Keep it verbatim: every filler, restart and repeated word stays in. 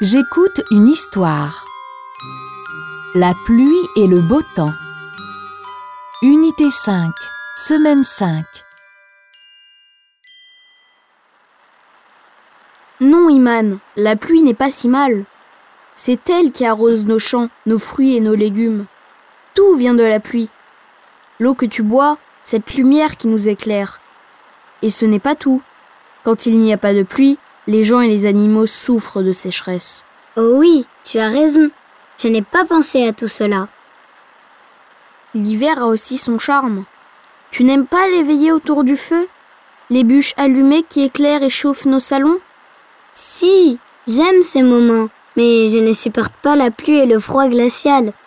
J'écoute une histoire. La pluie et le beau temps. Unité cinq, semaine cinq. Non, Iman, la pluie n'est pas si mal. C'est elle qui arrose nos champs, nos fruits et nos légumes. Tout vient de la pluie. L'eau que tu bois, cette lumière qui nous éclaire. Et ce n'est pas tout. Quand il n'y a pas de pluie, les gens et les animaux souffrent de sécheresse. Oh oui, tu as raison. Je n'ai pas pensé à tout cela. L'hiver a aussi son charme. Tu n'aimes pas les veillées autour du feu? Les bûches allumées qui éclairent et chauffent nos salons? Si, j'aime ces moments, mais je ne supporte pas la pluie et le froid glacial.